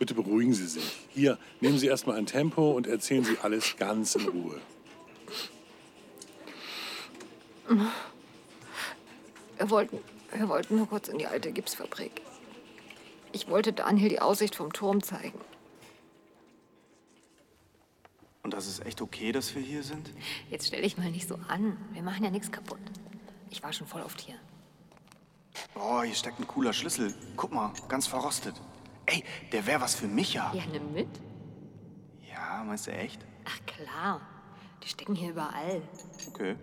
Bitte beruhigen Sie sich. Hier, nehmen Sie erstmal ein Tempo und erzählen Sie alles ganz in Ruhe. Wir wollten nur kurz in die alte Gipsfabrik. Ich wollte Daniel die Aussicht vom Turm zeigen. Und das ist echt okay, dass wir hier sind? Jetzt stell dich mal nicht so an. Wir machen ja nichts kaputt. Ich war schon voll oft hier. Oh, hier steckt ein cooler Schlüssel. Guck mal, ganz verrostet. Ey, der wäre was für Micha. Ja, nimm mit. Ja, meinst du echt? Ach klar, die stecken hier überall. Okay.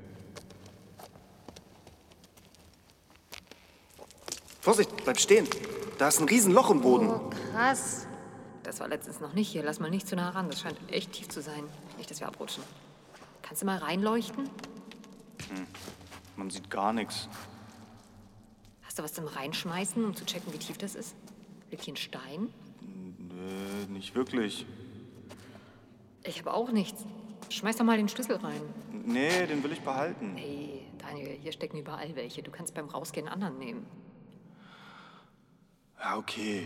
Vorsicht, bleib stehen. Da ist ein Riesenloch im Boden. Oh, krass. Das war letztens noch nicht hier. Lass mal nicht zu nah ran. Das scheint echt tief zu sein. Nicht, dass wir abrutschen. Kannst du mal reinleuchten? Man sieht gar nichts. Hast du was zum Reinschmeißen, um zu checken, wie tief das ist? Liegt hier ein Stein? Nö, nicht wirklich. Ich habe auch nichts. Schmeiß doch mal den Schlüssel rein. Nee, den will ich behalten. Hey, Daniel, hier stecken überall welche. Du kannst beim Rausgehen einen anderen nehmen. Ja, okay.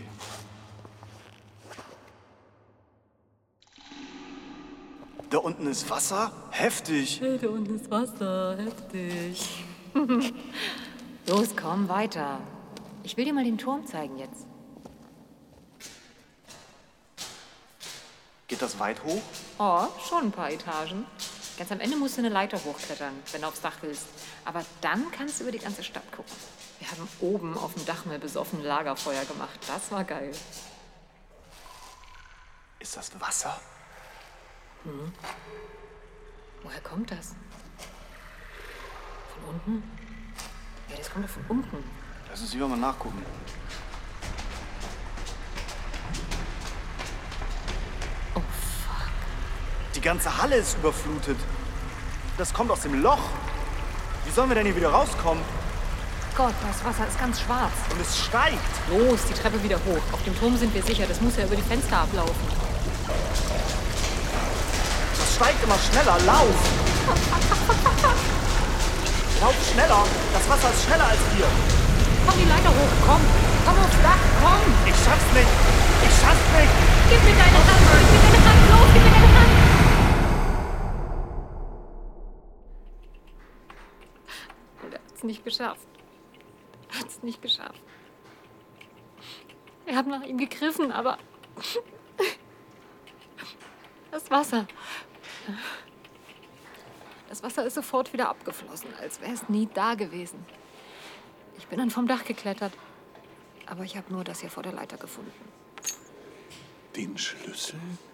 Da unten ist Wasser? Heftig. Hey, da unten ist Wasser. Heftig. Los, komm, weiter. Ich will dir mal den Turm zeigen jetzt. Geht das weit hoch? Oh, schon ein paar Etagen. Ganz am Ende musst du eine Leiter hochklettern, wenn du aufs Dach willst. Aber dann kannst du über die ganze Stadt gucken. Wir haben oben auf dem Dach mal besoffen Lagerfeuer gemacht. Das war geil. Ist das Wasser? Woher kommt das? Von unten? Ja, das kommt doch von unten. Lass uns lieber mal nachgucken. Oh, fuck. Die ganze Halle ist überflutet. Das kommt aus dem Loch. Wie sollen wir denn hier wieder rauskommen? Gott, das Wasser ist ganz schwarz. Und es steigt. Los, die Treppe wieder hoch. Auf dem Turm sind wir sicher. Das muss ja über die Fenster ablaufen. Das steigt immer schneller. Lauf! Lauf schneller. Das Wasser ist schneller als wir. Komm die Leiter hoch, komm. Komm aufs Dach, komm. Ich schaff's nicht. Ich schaff's nicht. Gib mir deine Hand, gib mir deine Hand, los, gib mir deine Hand. Und er hat's nicht geschafft. Er hat's nicht geschafft. Wir haben nach ihm gegriffen, aber das Wasser ist sofort wieder abgeflossen, als wäre es nie da gewesen. Ich bin dann vom Dach geklettert, aber ich habe nur das hier vor der Leiter gefunden. Den Schlüssel?